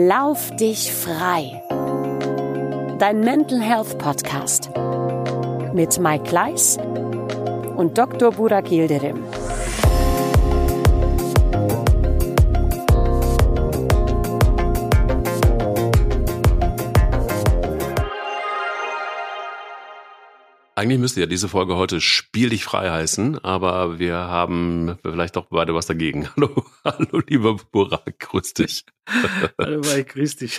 Lauf dich frei. Dein Mental Health Podcast mit Mike Kleiss und Dr. Burak Yildirim. Eigentlich müsste ja diese Folge heute Spiel dich frei heißen, aber wir haben vielleicht doch beide was dagegen. Hallo lieber Burak, grüß dich. Hallo Mike, grüß dich.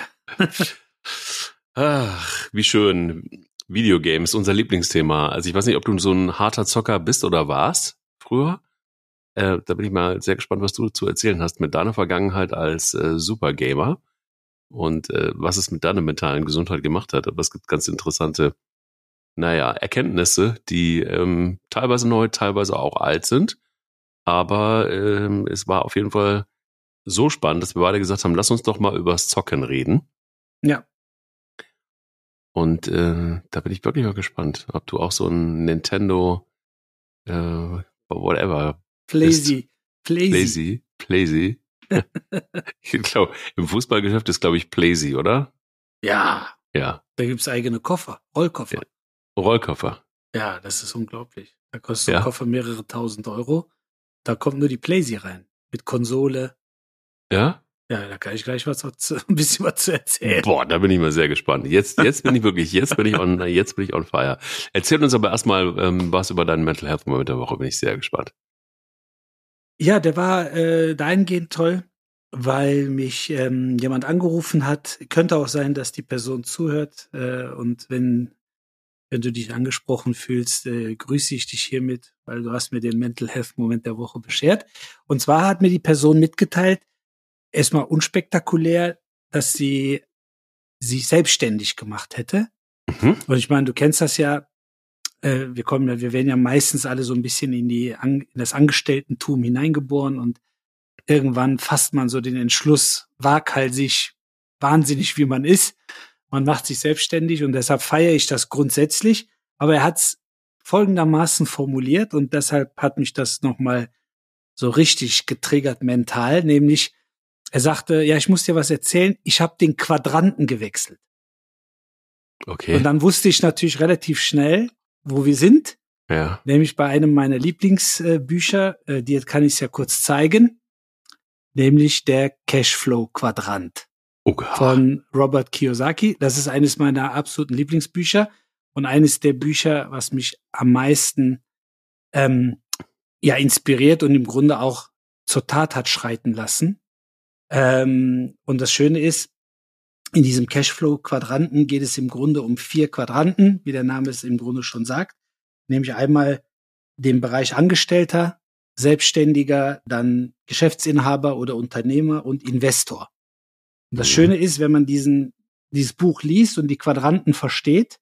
Ach, wie schön. Videogames, unser Lieblingsthema. Also ich weiß nicht, ob du so ein harter Zocker bist oder warst früher. Da bin ich mal sehr gespannt, was du zu erzählen hast mit deiner Vergangenheit als Supergamer und was es mit deiner mentalen Gesundheit gemacht hat. Aber es gibt ganz interessante Erkenntnisse, die teilweise neu, teilweise auch alt sind. Aber es war auf jeden Fall so spannend, dass wir beide gesagt haben, lass uns doch mal übers Zocken reden. Ja. Und da bin ich wirklich mal gespannt, ob du auch so ein Nintendo whatever Playsy. Ich glaube, im Fußballgeschäft ist, glaube ich, Playsy, oder? Ja. Ja. Da gibt's eigene Koffer, Rollkoffer. Ja. Rollkoffer. Ja, das ist unglaublich. Da kostet ein Koffer mehrere tausend Euro. Da kommt nur die Playsy rein. Mit Konsole. Ja? Ja, da kann ich gleich ein bisschen was zu erzählen. Boah, da bin ich mal sehr gespannt. Jetzt bin ich on fire. Erzähl uns aber erstmal was über deinen Mental Health Moment der Woche, bin ich sehr gespannt. Ja, der war dahingehend toll, weil mich jemand angerufen hat. Könnte auch sein, dass die Person zuhört. Und wenn du dich angesprochen fühlst, grüße ich dich hiermit, weil du hast mir den Mental Health Moment der Woche beschert. Und zwar hat mir die Person mitgeteilt, erstmal unspektakulär, dass sie sich selbstständig gemacht hätte. Mhm. Und ich meine, du kennst das ja, wir werden ja meistens alle so ein bisschen in das Angestelltentum hineingeboren und irgendwann fasst man so den Entschluss, waghalsig, wahnsinnig wie man ist. Man macht sich selbstständig und deshalb feiere ich das grundsätzlich. Aber er hat es folgendermaßen formuliert und deshalb hat mich das nochmal so richtig getriggert mental, nämlich er sagte, ja, ich muss dir was erzählen, ich habe den Quadranten gewechselt. Okay. Und dann wusste ich natürlich relativ schnell, wo wir sind, ja. Nämlich bei einem meiner Lieblingsbücher, dir kann ich es ja kurz zeigen, nämlich der Cashflow-Quadrant. Von Robert Kiyosaki. Das ist eines meiner absoluten Lieblingsbücher und eines der Bücher, was mich am meisten inspiriert und im Grunde auch zur Tat hat schreiten lassen. Und das Schöne ist, in diesem Cashflow-Quadranten geht es im Grunde um 4 Quadranten, wie der Name es im Grunde schon sagt. Nämlich einmal den Bereich Angestellter, Selbstständiger, dann Geschäftsinhaber oder Unternehmer und Investor. Und das Schöne ist, wenn man dieses Buch liest und die Quadranten versteht,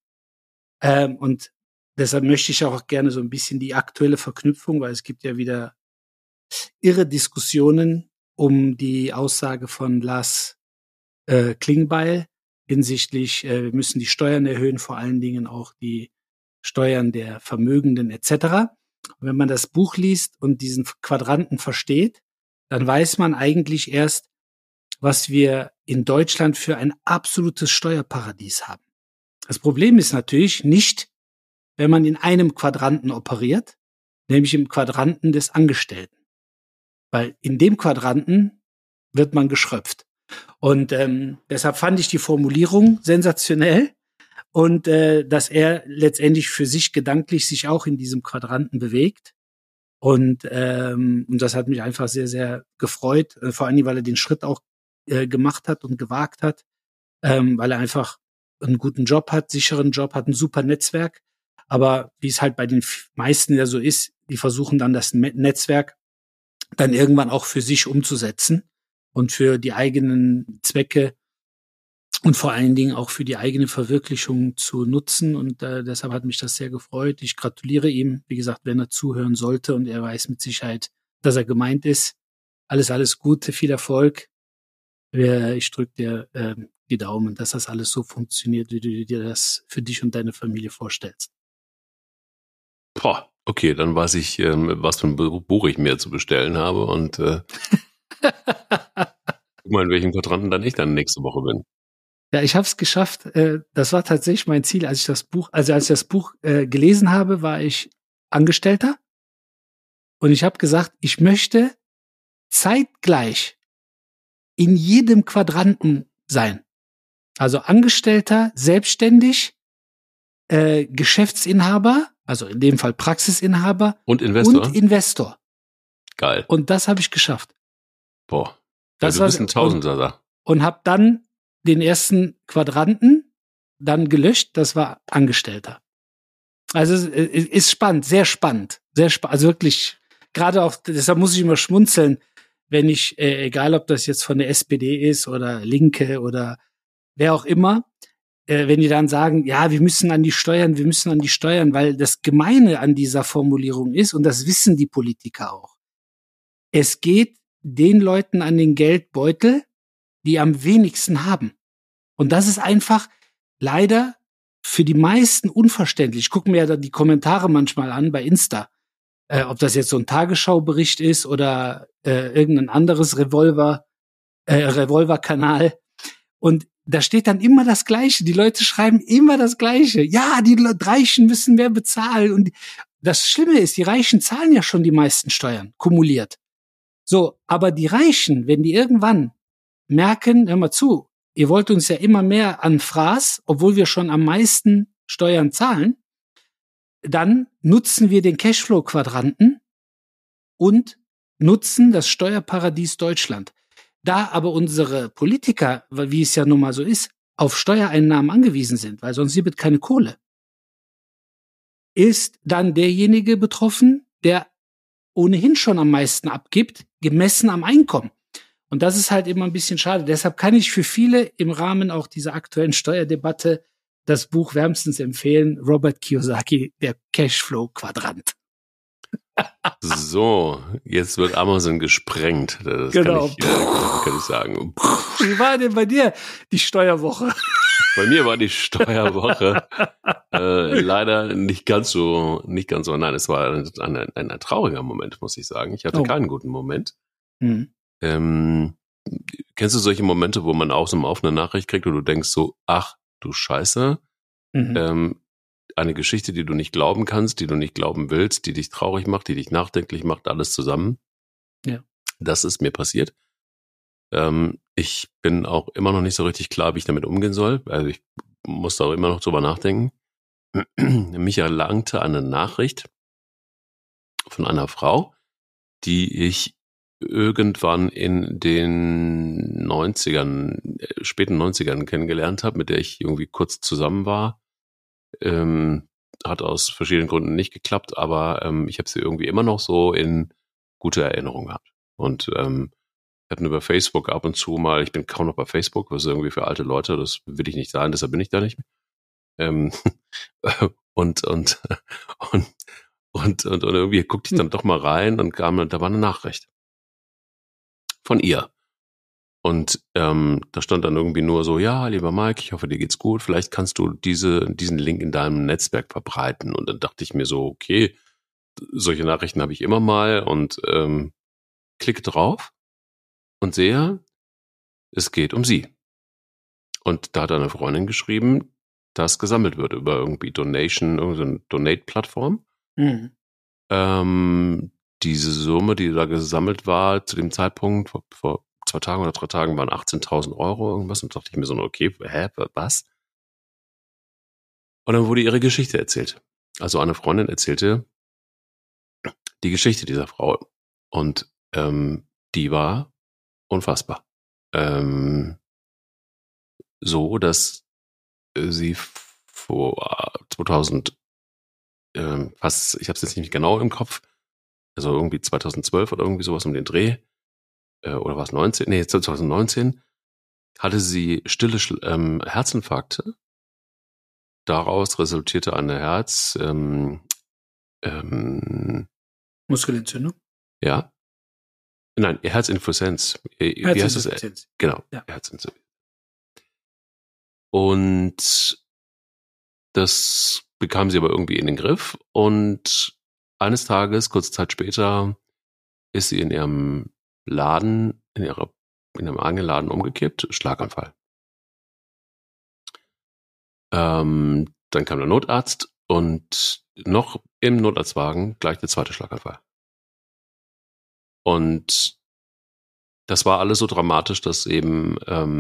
und deshalb möchte ich auch gerne so ein bisschen die aktuelle Verknüpfung, weil es gibt ja wieder irre Diskussionen um die Aussage von Lars Klingbeil hinsichtlich, wir müssen die Steuern erhöhen, vor allen Dingen auch die Steuern der Vermögenden etc. Und wenn man das Buch liest und diesen Quadranten versteht, dann weiß man eigentlich erst, was wir in Deutschland für ein absolutes Steuerparadies haben. Das Problem ist natürlich nicht, wenn man in einem Quadranten operiert, nämlich im Quadranten des Angestellten. Weil in dem Quadranten wird man geschröpft. Und deshalb fand ich die Formulierung sensationell und dass er letztendlich für sich gedanklich sich auch in diesem Quadranten bewegt. Und das hat mich einfach sehr, sehr gefreut, vor allem, weil er den Schritt auch gemacht hat und gewagt hat, weil er einfach einen guten Job hat, sicheren Job hat, ein super Netzwerk. Aber wie es halt bei den meisten ja so ist, die versuchen dann das Netzwerk dann irgendwann auch für sich umzusetzen und für die eigenen Zwecke und vor allen Dingen auch für die eigene Verwirklichung zu nutzen. Und deshalb hat mich das sehr gefreut. Ich gratuliere ihm, wie gesagt, wenn er zuhören sollte und er weiß mit Sicherheit, dass er gemeint ist. Alles Gute, viel Erfolg. Ich drücke dir die Daumen, dass das alles so funktioniert, wie du dir das für dich und deine Familie vorstellst. Boah, okay, dann weiß ich, was für ein Buch ich mir zu bestellen habe und Guck mal, in welchem Quadranten dann ich dann nächste Woche bin. Ja, ich habe es geschafft. Das war tatsächlich mein Ziel, als ich das Buch gelesen habe, war ich Angestellter. Und ich habe gesagt, ich möchte zeitgleich in jedem Quadranten sein. Also Angestellter, selbstständig, Geschäftsinhaber, also in dem Fall Praxisinhaber Und Investor? und Investor. Geil. Und das habe ich geschafft. Boah. Das du bist ein Tausender da. Und habe dann den ersten Quadranten dann gelöscht. Das war Angestellter. Also es ist spannend, sehr spannend. Also wirklich, gerade auch, deshalb muss ich immer schmunzeln, wenn ich, egal ob das jetzt von der SPD ist oder Linke oder wer auch immer, wenn die dann sagen, ja, wir müssen an die Steuern, weil das Gemeine an dieser Formulierung ist, und das wissen die Politiker auch. Es geht den Leuten an den Geldbeutel, die am wenigsten haben. Und das ist einfach leider für die meisten unverständlich. Ich gucke mir ja die Kommentare manchmal an bei Insta, ob das jetzt so ein Tagesschaubericht ist oder irgendein anderes Revolver-Kanal. Und da steht dann immer das Gleiche. Die Leute schreiben immer das Gleiche. Ja, die Reichen müssen mehr bezahlen. Und das Schlimme ist, die Reichen zahlen ja schon die meisten Steuern, kumuliert. So, aber die Reichen, wenn die irgendwann merken, hör mal zu, ihr wollt uns ja immer mehr an Fraß, obwohl wir schon am meisten Steuern zahlen, dann nutzen wir den Cashflow-Quadranten und nutzen das Steuerparadies Deutschland. Da aber unsere Politiker, wie es ja nun mal so ist, auf Steuereinnahmen angewiesen sind, weil sonst gibt es keine Kohle, ist dann derjenige betroffen, der ohnehin schon am meisten abgibt, gemessen am Einkommen. Und das ist halt immer ein bisschen schade. Deshalb kann ich für viele im Rahmen auch dieser aktuellen Steuerdebatte das Buch wärmstens empfehlen, Robert Kiyosaki, der Cashflow-Quadrant. So, jetzt wird Amazon gesprengt. Das genau. kann ich sagen. Wie war denn bei dir die Steuerwoche? Bei mir war die Steuerwoche leider nicht ganz so. Nein, es war ein trauriger Moment, muss ich sagen. Ich hatte keinen guten Moment. Mhm. Kennst du solche Momente, wo man auch so auf eine Nachricht kriegt und du denkst so, ach du Scheiße, eine Geschichte, die du nicht glauben kannst, die du nicht glauben willst, die dich traurig macht, die dich nachdenklich macht, alles zusammen. Ja. Das ist mir passiert. Ich bin auch immer noch nicht so richtig klar, wie ich damit umgehen soll. Also ich muss da auch immer noch drüber nachdenken. Mich erlangte eine Nachricht von einer Frau, die ich irgendwann in den 90ern, späten 90ern kennengelernt habe, mit der ich irgendwie kurz zusammen war. Hat aus verschiedenen Gründen nicht geklappt, aber ich habe sie irgendwie immer noch so in gute Erinnerung gehabt. Und wir hatten über Facebook ab und zu mal, ich bin kaum noch bei Facebook, was ist irgendwie für alte Leute, das will ich nicht sagen, deshalb bin ich da nicht mehr. Und irgendwie guckte ich dann doch mal rein und da war eine Nachricht von ihr. Und da stand dann irgendwie nur so, ja, lieber Mike, ich hoffe, dir geht's gut. Vielleicht kannst du diesen Link in deinem Netzwerk verbreiten. Und dann dachte ich mir so, okay, solche Nachrichten habe ich immer mal und klicke drauf und sehe, es geht um sie. Und da hat eine Freundin geschrieben, dass gesammelt wird über irgendwie irgendeine Donate-Plattform. Mhm. Diese Summe, die da gesammelt war zu dem Zeitpunkt, vor 2 Tagen oder 3 Tagen, waren 18.000 Euro irgendwas. Und dachte ich mir so, okay, was? Und dann wurde ihre Geschichte erzählt. Also eine Freundin erzählte die Geschichte dieser Frau. Und die war unfassbar. So, dass sie vor 2000 fast, ich habe es jetzt nicht genau im Kopf, also irgendwie 2012 oder irgendwie sowas um den Dreh, oder war es 2019, hatte sie stille Herzinfarkte. Daraus resultierte eine Muskelentzündung? Ja. Nein, Herzinsuffizienz. Wie heißt das? Genau, ja. Herzinsuffizienz. Und das bekam sie aber irgendwie in den Griff. Und eines Tages, kurze Zeit später, ist sie in ihrem Laden, in ihrer in einem eigenen Laden umgekippt, Schlaganfall. Dann kam der Notarzt und noch im Notarztwagen gleich der zweite Schlaganfall. Und das war alles so dramatisch, dass eben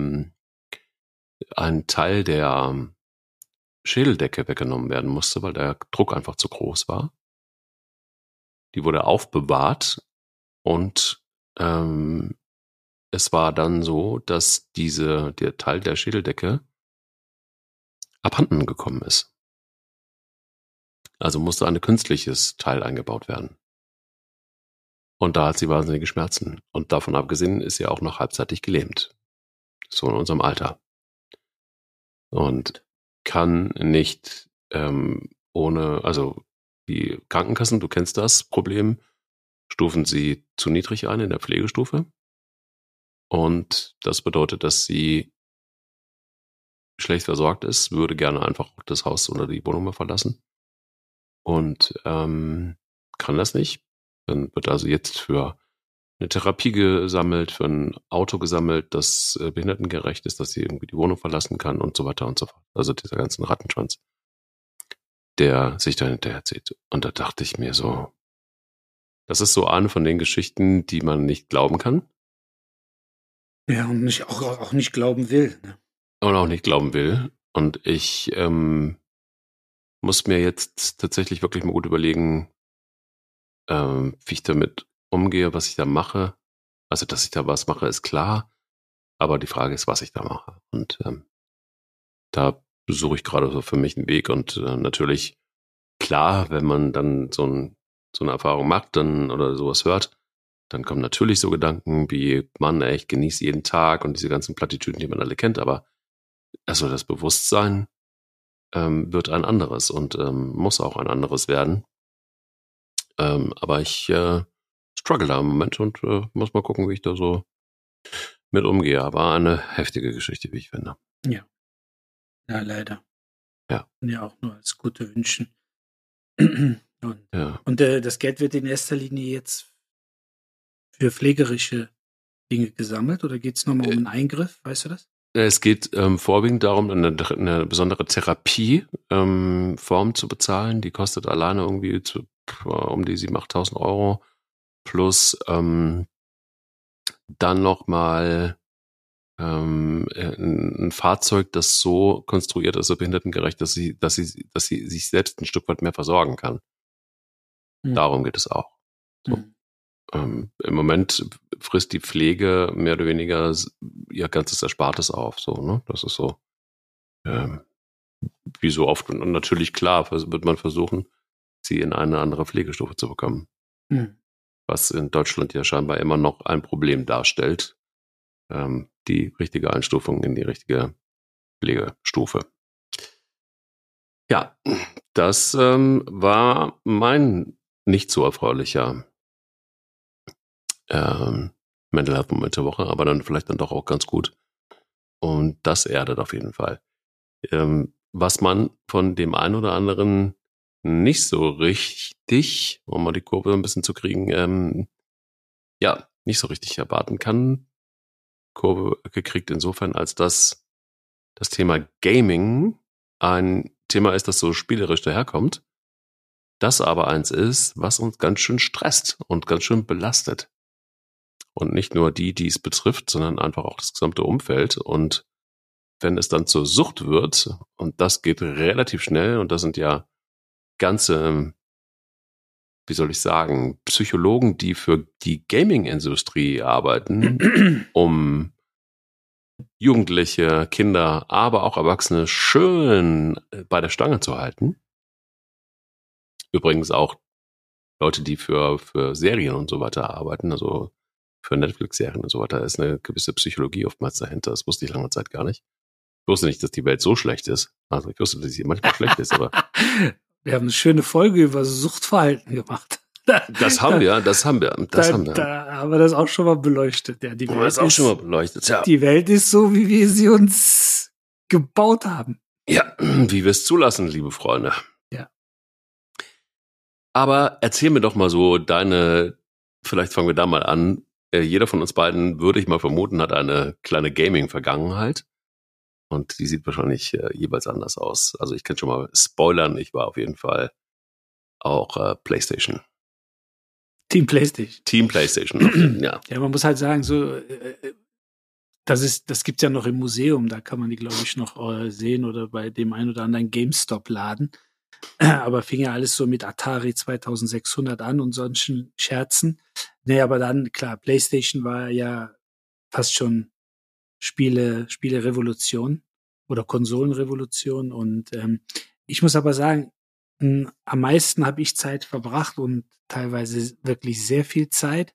ein Teil der Schädeldecke weggenommen werden musste, weil der Druck einfach zu groß war. Die wurde aufbewahrt und es war dann so, dass der Teil der Schädeldecke abhanden gekommen ist. Also musste ein künstliches Teil eingebaut werden. Und da hat sie wahnsinnige Schmerzen. Und davon abgesehen ist sie auch noch halbseitig gelähmt. So in unserem Alter. Und kann nicht also die Krankenkassen, du kennst das Problem, stufen sie zu niedrig ein in der Pflegestufe. Und das bedeutet, dass sie schlecht versorgt ist, würde gerne einfach das Haus oder die Wohnung mal verlassen. Und kann das nicht. Dann wird also jetzt für eine Therapie gesammelt, für ein Auto gesammelt, das behindertengerecht ist, dass sie irgendwie die Wohnung verlassen kann und so weiter und so fort. Also dieser ganzen Rattenschwanz, der sich da hinterher zieht. Und da dachte ich mir so, das ist so eine von den Geschichten, die man nicht glauben kann. Ja, und auch nicht glauben will. Ne? Und auch nicht glauben will. Und ich muss mir jetzt tatsächlich wirklich mal gut überlegen, wie ich damit umgehe, was ich da mache. Also, dass ich da was mache, ist klar. Aber die Frage ist, was ich da mache. Und da suche ich gerade so für mich einen Weg. Und natürlich, klar, wenn man dann so eine Erfahrung macht oder sowas hört, dann kommen natürlich so Gedanken wie, Mann, ich genieße jeden Tag und diese ganzen Plattitüden, die man alle kennt. Aber also das Bewusstsein wird ein anderes und muss auch ein anderes werden. Aber ich struggle da im Moment und muss mal gucken, wie ich da so mit umgehe. Aber eine heftige Geschichte, wie ich finde. Ja. Ja, leider. Ja. Und ja auch nur als gute wünschen. Ja. Und das Geld wird in erster Linie jetzt für pflegerische Dinge gesammelt oder geht es nochmal um einen Eingriff? Weißt du das? Es geht vorwiegend darum, eine besondere Therapieform zu bezahlen. Die kostet alleine irgendwie um die 7.000, 8.000 Euro. Plus dann nochmal ein Fahrzeug, das so konstruiert ist, so behindertengerecht, dass sie sich selbst ein Stück weit mehr versorgen kann. Darum geht es auch. So. Im Moment frisst die Pflege mehr oder weniger ihr ganzes Erspartes auf. So, ne? Das ist so wie so oft. Und natürlich, klar, wird man versuchen, sie in eine andere Pflegestufe zu bekommen. Was in Deutschland ja scheinbar immer noch ein Problem darstellt. Die richtige Einstufung in die richtige Pflegestufe. Ja, das war mein nicht so erfreulicher Mental Health Moment der Woche, aber dann vielleicht dann doch auch ganz gut. Und das erdet auf jeden Fall. Was man von dem einen oder anderen nicht so richtig, um mal die Kurve ein bisschen zu kriegen, nicht so richtig erwarten kann. Kurve gekriegt insofern, als dass das Thema Gaming ein Thema ist, das so spielerisch daherkommt. Das aber eins ist, was uns ganz schön stresst und ganz schön belastet. Und nicht nur die es betrifft, sondern einfach auch das gesamte Umfeld. Und wenn es dann zur Sucht wird, und das geht relativ schnell, und das sind ja ganze, wie soll ich sagen, Psychologen, die für die Gaming-Industrie arbeiten, um Jugendliche, Kinder, aber auch Erwachsene schön bei der Stange zu halten. Übrigens auch Leute, die für Serien und so weiter arbeiten, also für Netflix-Serien und so weiter, ist eine gewisse Psychologie oftmals dahinter. Das wusste ich lange Zeit gar nicht. Ich wusste nicht, dass die Welt so schlecht ist. Also ich wusste, dass sie manchmal schlecht ist, aber wir haben eine schöne Folge über Suchtverhalten gemacht. Das haben wir. Da haben wir das auch schon mal beleuchtet. Ja, die Welt ist so, wie wir sie uns gebaut haben. Ja, wie wir es zulassen, liebe Freunde. Ja. Aber erzähl mir doch mal so vielleicht fangen wir da mal an, jeder von uns beiden, würde ich mal vermuten, hat eine kleine Gaming-Vergangenheit. Und die sieht wahrscheinlich jeweils anders aus. Also ich kann schon mal spoilern, ich war auf jeden Fall auch PlayStation. Team PlayStation. Team PlayStation, ja. Ja, man muss halt sagen, so das gibt's ja noch im Museum, da kann man die, glaube ich, noch sehen oder bei dem einen oder anderen GameStop-Laden. Aber fing ja alles so mit Atari 2600 an und solchen Scherzen. Nee, aber dann, klar, PlayStation war ja fast schon Spiele-Revolution oder Konsolenrevolution. Und ich muss aber sagen, am meisten habe ich Zeit verbracht und teilweise wirklich sehr viel Zeit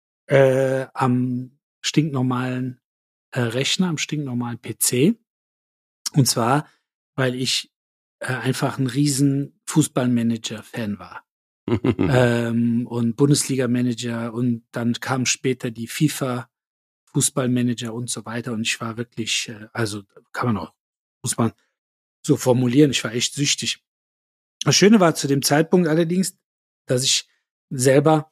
am stinknormalen Rechner, am stinknormalen PC. Und zwar, weil ich einfach ein riesen Fußballmanager-Fan war. Und Bundesliga-Manager und dann kamen später die FIFA Fußballmanager und so weiter und ich war wirklich, also kann man auch, muss man so formulieren, ich war echt süchtig. Das Schöne war zu dem Zeitpunkt allerdings, dass ich selber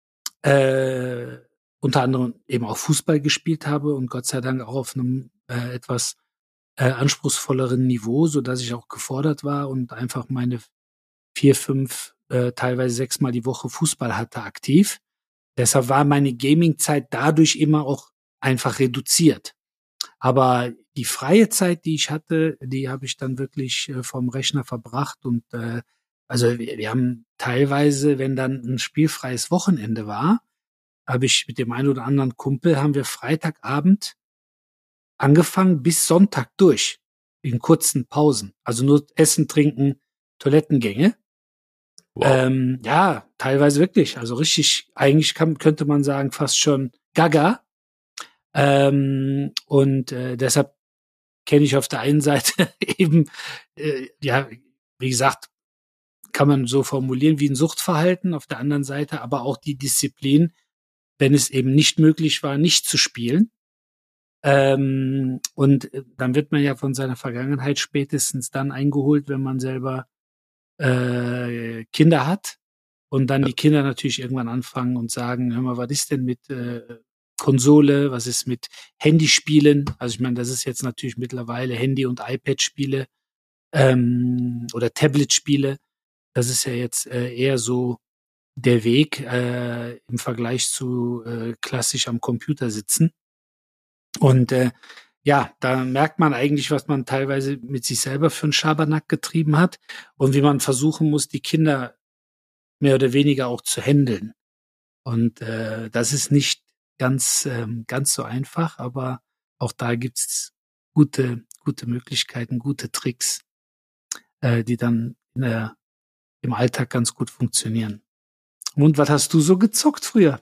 unter anderem eben auch Fußball gespielt habe und Gott sei Dank auch auf einem etwas anspruchsvolleren Niveau, so dass ich auch gefordert war und einfach meine 4, 5, teilweise 6 Mal die Woche Fußball hatte aktiv. Deshalb war meine Gaming-Zeit dadurch immer auch einfach reduziert. Aber die freie Zeit, die ich hatte, die habe ich dann wirklich vom Rechner verbracht und also wir haben teilweise, wenn dann ein spielfreies Wochenende war, habe ich mit dem einen oder anderen Kumpel, haben wir Freitagabend angefangen bis Sonntag durch, in kurzen Pausen. Also nur Essen, Trinken, Toilettengänge. Wow. Ja, teilweise wirklich. Also richtig, eigentlich könnte man sagen, fast schon gaga. Und deshalb kenne ich auf der einen Seite eben, ja, wie gesagt, kann man so formulieren wie ein Suchtverhalten, auf der anderen Seite aber auch die Disziplin, wenn es eben nicht möglich war, nicht zu spielen. Und dann wird man ja von seiner Vergangenheit spätestens dann eingeholt, wenn man selber Kinder hat und dann die Kinder natürlich irgendwann anfangen und sagen, hör mal, was ist denn mit Konsole, was ist mit Handyspielen? Also ich meine, das ist jetzt natürlich mittlerweile Handy- und iPad-Spiele oder Tablet-Spiele. Das ist ja jetzt eher so der Weg im Vergleich zu klassisch am Computer sitzen. Und ja, da merkt man eigentlich, was man teilweise mit sich selber für einen Schabernack getrieben hat und wie man versuchen muss, die Kinder mehr oder weniger auch zu handeln. Und das ist nicht ganz so einfach, aber auch da gibt's gute Möglichkeiten, gute Tricks, die dann im Alltag ganz gut funktionieren. Und was hast du so gezockt früher?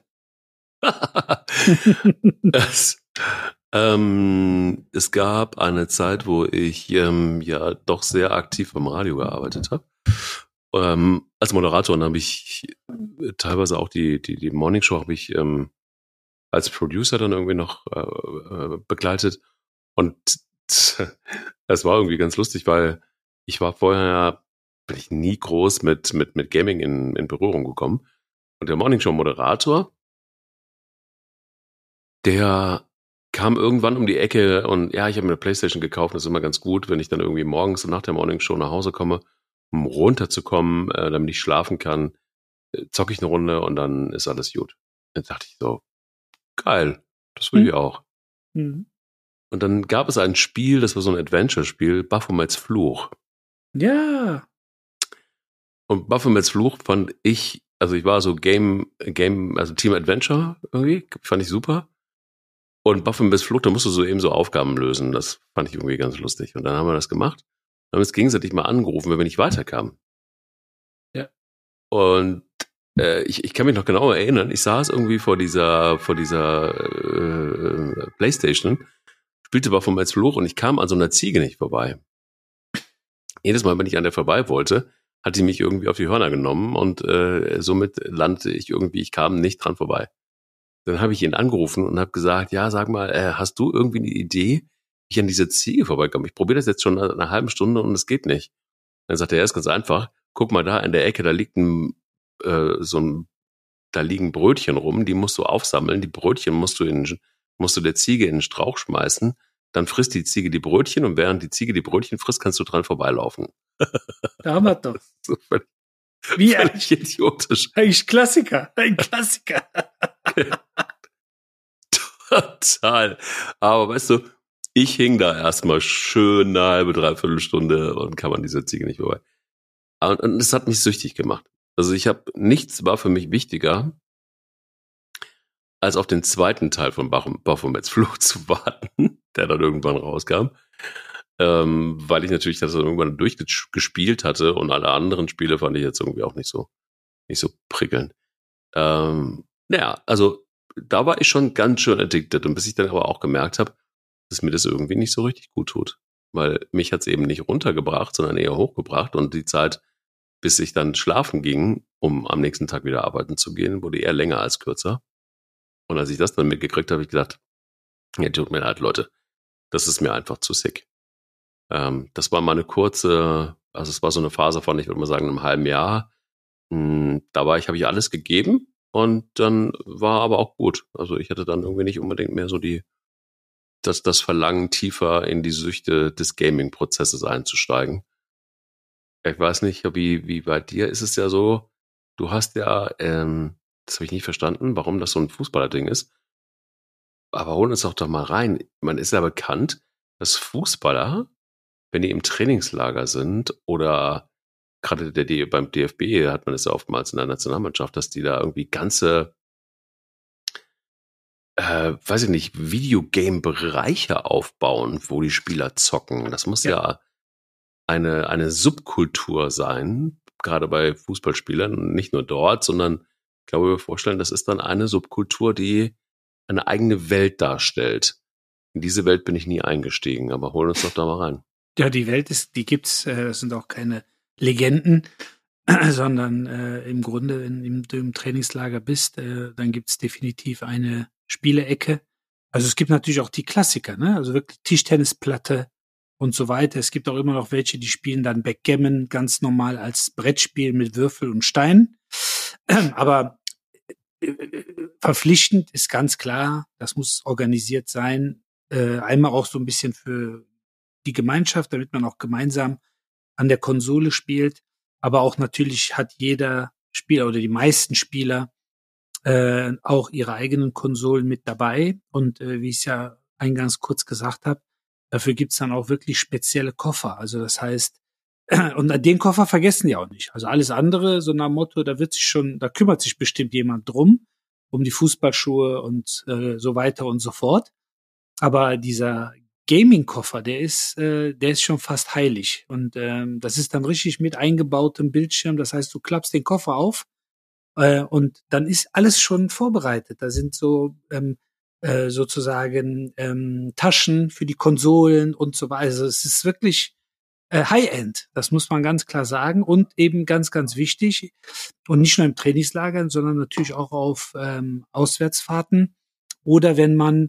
Es gab eine Zeit, wo ich ja doch sehr aktiv beim Radio gearbeitet habe. Als Moderator, und habe ich teilweise auch die Morningshow habe ich als Producer dann irgendwie noch begleitet. Und es war irgendwie ganz lustig, weil ich war vorher, bin ich nie groß mit Gaming in Berührung gekommen. Und der Morningshow-Moderator, der kam irgendwann um die Ecke und ja, ich habe mir eine Playstation gekauft. Das ist immer ganz gut, wenn ich dann irgendwie morgens und nach der Morningshow nach Hause komme, um runterzukommen, damit ich schlafen kann, zocke ich eine Runde und dann ist alles gut. Dann dachte ich so, geil, das will ich auch. Mhm. Und dann gab es ein Spiel, das war so ein Adventure-Spiel, Baphomets Fluch. Ja. Und Baphomets Fluch fand ich, also ich war so also Team Adventure irgendwie, fand ich super. Und Baphomets Fluch, da musst du so eben so Aufgaben lösen. Das fand ich irgendwie ganz lustig. Und dann haben wir das gemacht. Haben uns gegenseitig mal angerufen, wenn wir nicht weiterkamen. Ja. Und ich kann mich noch genau erinnern, ich saß irgendwie vor dieser Playstation, spielte Baphomets Fluch und ich kam an so einer Ziege nicht vorbei. Jedes Mal, wenn ich an der vorbei wollte, hat die mich irgendwie auf die Hörner genommen und somit landete ich irgendwie, ich kam nicht dran vorbei. Dann habe ich ihn angerufen und habe gesagt, ja, sag mal, hast du irgendwie eine Idee, wie ich an dieser Ziege vorbeikomme? Ich probiere das jetzt schon eine halbe Stunde und es geht nicht. Dann sagt er, ist ganz einfach, guck mal da in der Ecke, da liegt so ein da liegen Brötchen rum, die musst du aufsammeln, die Brötchen musst du der Ziege in den Strauch schmeißen, dann frisst die Ziege die Brötchen und während die Ziege die Brötchen frisst, kannst du dran vorbeilaufen. Da haben wir doch. So völlig, Wie völlig idiotisch. eigentlich Klassiker, ein Klassiker. Total. Aber weißt du, ich hing da erstmal schön eine halbe, dreiviertel Stunde und kam an dieser Ziege nicht vorbei. Und es hat mich süchtig gemacht. Also nichts war für mich wichtiger, als auf den zweiten Teil von Baphomets Fluch zu warten, der dann irgendwann rauskam. Weil ich natürlich das irgendwann durchgespielt hatte und alle anderen Spiele fand ich jetzt irgendwie auch nicht so prickelnd. Naja, also da war ich schon ganz schön addicted und bis ich dann aber auch gemerkt habe, dass mir das irgendwie nicht so richtig gut tut. Weil mich hat's eben nicht runtergebracht, sondern eher hochgebracht und die Zeit, bis ich dann schlafen ging, um am nächsten Tag wieder arbeiten zu gehen, wurde eher länger als kürzer. Und als ich das dann mitgekriegt habe, habe ich gedacht, ja, tut mir leid, Leute, das ist mir einfach zu sick. Das war mal eine kurze, also es war so eine Phase von, ich würde mal sagen, einem halben Jahr. Habe ich alles gegeben und dann war aber auch gut. Also ich hatte dann irgendwie nicht unbedingt mehr so das Verlangen, tiefer in die Süchte des Gaming-Prozesses einzusteigen. Ich weiß nicht, wie bei dir ist es ja so, du hast ja, das habe ich nicht verstanden, warum das so ein Fußballer-Ding ist, aber hol uns doch mal rein. Man ist ja bekannt, dass Fußballer, wenn die im Trainingslager sind oder gerade beim DFB hat man es ja oftmals in der Nationalmannschaft, dass die da irgendwie ganze, weiß ich nicht, Videogame-Bereiche aufbauen, wo die Spieler zocken. Das muss ja eine Subkultur sein, gerade bei Fußballspielern und nicht nur dort, sondern ich glaube, wir vorstellen, das ist dann eine Subkultur, die eine eigene Welt darstellt. In diese Welt bin ich nie eingestiegen, aber hol uns doch da mal rein. Ja, die Welt die gibt's, das sind auch keine Legenden, sondern im Grunde, wenn du im Trainingslager bist, dann gibt's definitiv eine Spielecke. Also es gibt natürlich auch die Klassiker, ne? Also wirklich Tischtennisplatte und so weiter. Es gibt auch immer noch welche, die spielen dann Backgammon ganz normal als Brettspiel mit Würfel und Steinen. Aber verpflichtend ist ganz klar, das muss organisiert sein. Einmal auch so ein bisschen für die Gemeinschaft, damit man auch gemeinsam an der Konsole spielt. Aber auch natürlich hat jeder Spieler oder die meisten Spieler auch ihre eigenen Konsolen mit dabei. Und wie ich es ja eingangs kurz gesagt habe, dafür gibt's dann auch wirklich spezielle Koffer. Also das heißt, und an den Koffer vergessen die auch nicht. Also alles andere, so nach dem Motto, da kümmert sich bestimmt jemand drum, um die Fußballschuhe und so weiter und so fort. Aber dieser Gaming-Koffer, der ist schon fast heilig. Und das ist dann richtig mit eingebautem Bildschirm. Das heißt, du klappst den Koffer auf und dann ist alles schon vorbereitet. Da sind so sozusagen Taschen für die Konsolen und so weiter. Also es ist wirklich High-End, das muss man ganz klar sagen. Und eben ganz, ganz wichtig, und nicht nur im Trainingslager, sondern natürlich auch auf Auswärtsfahrten oder wenn man,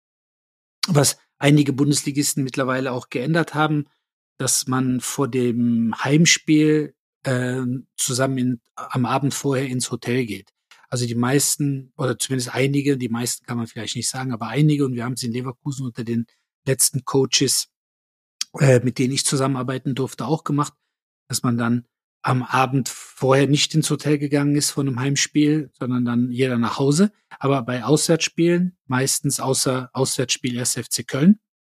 was einige Bundesligisten mittlerweile auch geändert haben, dass man vor dem Heimspiel zusammen am Abend vorher ins Hotel geht. Also die meisten, oder zumindest einige, die meisten kann man vielleicht nicht sagen, aber einige, und wir haben es in Leverkusen unter den letzten Coaches, mit denen ich zusammenarbeiten durfte, auch gemacht, dass man dann am Abend vorher nicht ins Hotel gegangen ist von einem Heimspiel, sondern dann jeder nach Hause. Aber bei Auswärtsspielen, meistens außer Auswärtsspiel 1. FC Köln,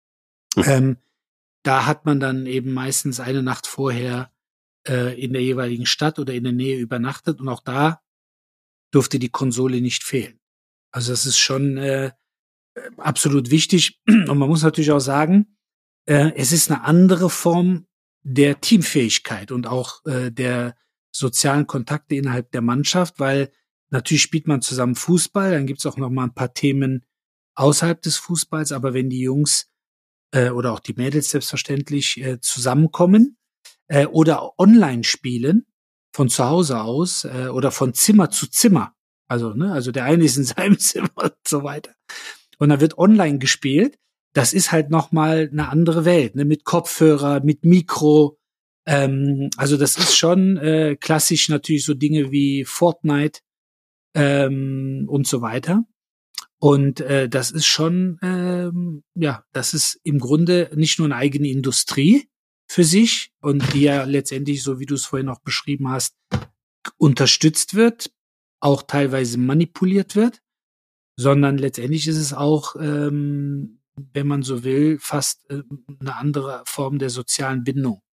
da hat man dann eben meistens eine Nacht vorher in der jeweiligen Stadt oder in der Nähe übernachtet und auch da durfte die Konsole nicht fehlen. Also das ist schon absolut wichtig und man muss natürlich auch sagen, es ist eine andere Form der Teamfähigkeit und auch der sozialen Kontakte innerhalb der Mannschaft, weil natürlich spielt man zusammen Fußball, dann gibt's auch noch mal ein paar Themen außerhalb des Fußballs, aber wenn die Jungs oder auch die Mädels selbstverständlich zusammenkommen oder online spielen, von zu Hause aus oder von Zimmer zu Zimmer, also der eine ist in seinem Zimmer und so weiter, und da wird online gespielt, das ist halt nochmal eine andere Welt, ne? Mit Kopfhörer, mit Mikro. Also das ist schon klassisch natürlich so Dinge wie Fortnite und so weiter. Und das ist schon, das ist im Grunde nicht nur eine eigene Industrie für sich und die ja letztendlich, so wie du es vorhin auch beschrieben hast, unterstützt wird, auch teilweise manipuliert wird, sondern letztendlich ist es auch, wenn man so will, fast eine andere Form der sozialen Bindung.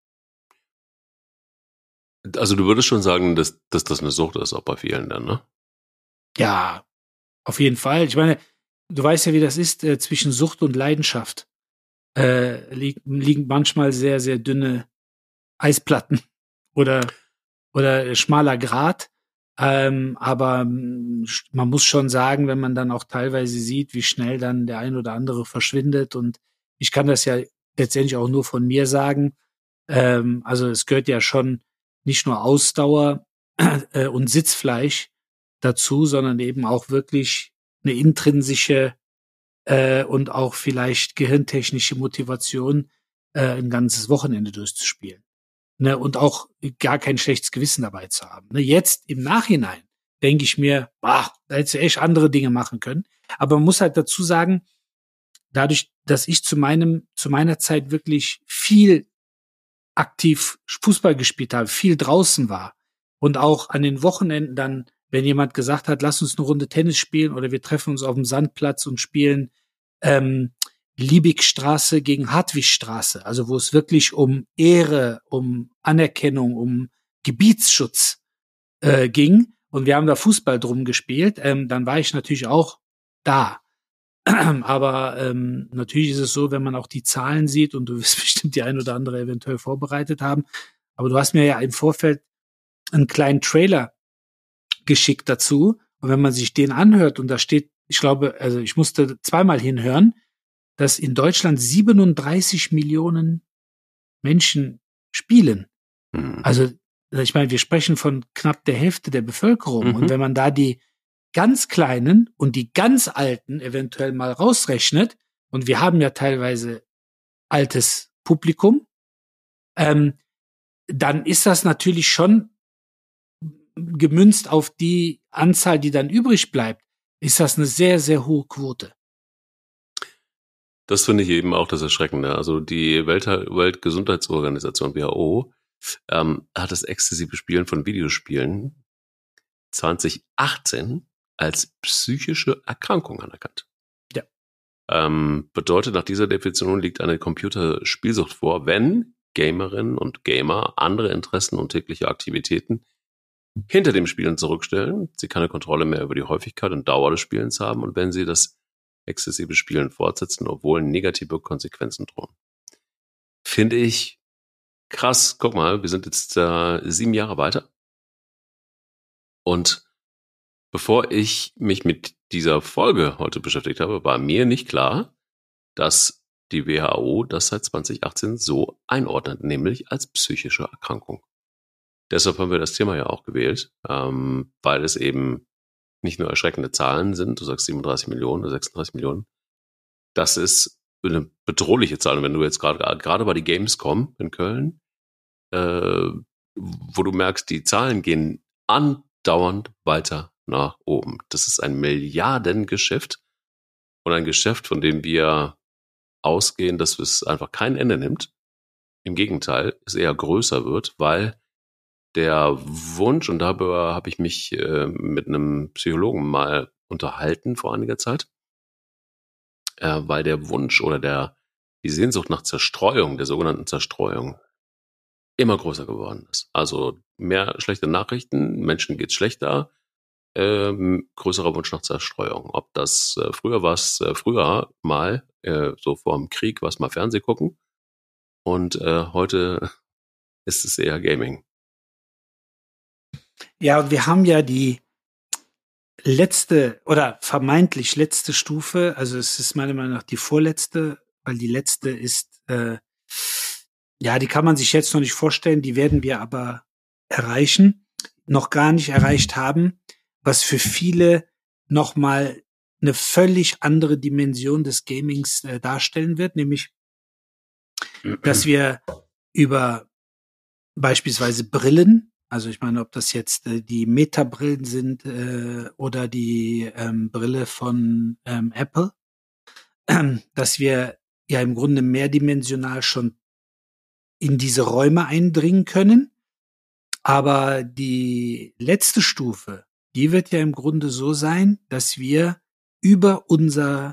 Also du würdest schon sagen, dass das eine Sucht ist, auch bei vielen dann, ne? Ja, auf jeden Fall. Ich meine, du weißt ja, wie das ist, zwischen Sucht und Leidenschaft liegen manchmal sehr, sehr dünne Eisplatten oder schmaler Grat. Aber man muss schon sagen, wenn man dann auch teilweise sieht, wie schnell dann der ein oder andere verschwindet, und ich kann das ja letztendlich auch nur von mir sagen, also es gehört ja schon nicht nur Ausdauer und Sitzfleisch dazu, sondern eben auch wirklich eine intrinsische und auch vielleicht gehirntechnische Motivation, ein ganzes Wochenende durchzuspielen. Ne, und auch gar kein schlechtes Gewissen dabei zu haben. Ne, jetzt im Nachhinein denke ich mir, da hättest du echt andere Dinge machen können. Aber man muss halt dazu sagen, dadurch, dass ich zu meiner Zeit wirklich viel aktiv Fußball gespielt habe, viel draußen war und auch an den Wochenenden dann, wenn jemand gesagt hat, lass uns eine Runde Tennis spielen oder wir treffen uns auf dem Sandplatz und spielen Liebigstraße gegen Hartwigstraße, also wo es wirklich um Ehre, um Anerkennung, um Gebietsschutz ging und wir haben da Fußball drum gespielt, dann war ich natürlich auch da. Aber natürlich ist es so, wenn man auch die Zahlen sieht, und du wirst bestimmt die ein oder andere eventuell vorbereitet haben, aber du hast mir ja im Vorfeld einen kleinen Trailer geschickt dazu, und wenn man sich den anhört und da steht, ich glaube, also ich musste zweimal hinhören, dass in Deutschland 37 Millionen Menschen spielen. Also ich meine, wir sprechen von knapp der Hälfte der Bevölkerung. Und wenn man da die ganz Kleinen und die ganz Alten eventuell mal rausrechnet, und wir haben ja teilweise altes Publikum, dann ist das natürlich schon gemünzt auf die Anzahl, die dann übrig bleibt, ist das eine sehr, sehr hohe Quote. Das finde ich eben auch das Erschreckende. Also die Weltgesundheitsorganisation WHO hat das exzessive Spielen von Videospielen 2018 als psychische Erkrankung anerkannt. Ja. Bedeutet, nach dieser Definition liegt eine Computerspielsucht vor, wenn Gamerinnen und Gamer andere Interessen und tägliche Aktivitäten hinter dem Spielen zurückstellen, sie keine Kontrolle mehr über die Häufigkeit und Dauer des Spielens haben und wenn sie das exzessive Spielen fortsetzen, obwohl negative Konsequenzen drohen. Finde ich krass. Guck mal, wir sind jetzt 7 Jahre weiter. Und bevor ich mich mit dieser Folge heute beschäftigt habe, war mir nicht klar, dass die WHO das seit 2018 so einordnet, nämlich als psychische Erkrankung. Deshalb haben wir das Thema ja auch gewählt, weil es eben nicht nur erschreckende Zahlen sind, du sagst 37 Millionen oder 36 Millionen, das ist eine bedrohliche Zahl. Und wenn du jetzt gerade bei die Gamescom in Köln, wo du merkst, die Zahlen gehen andauernd weiter nach oben. Das ist ein Milliardengeschäft und ein Geschäft, von dem wir ausgehen, dass es einfach kein Ende nimmt. Im Gegenteil, es eher größer wird, weil der Wunsch, und darüber habe ich mich mit einem Psychologen mal unterhalten vor einiger Zeit, weil der Wunsch oder die Sehnsucht nach Zerstreuung, der sogenannten Zerstreuung, immer größer geworden ist. Also mehr schlechte Nachrichten, Menschen geht's schlechter, größerer Wunsch nach Zerstreuung. Ob das früher mal, so vor dem Krieg, was mal Fernseh gucken, und heute ist es eher Gaming. Ja, und wir haben ja die letzte oder vermeintlich letzte Stufe, also es ist meiner Meinung nach die vorletzte, weil die letzte ist, die kann man sich jetzt noch nicht vorstellen, die werden wir aber erreichen, noch gar nicht erreicht haben, was für viele nochmal eine völlig andere Dimension des Gamings darstellen wird, nämlich, dass wir über beispielsweise Brillen Also ich meine, ob das jetzt die Meta-Brillen sind oder die Brille von Apple, dass wir ja im Grunde mehrdimensional schon in diese Räume eindringen können. Aber die letzte Stufe, die wird ja im Grunde so sein, dass wir über unseren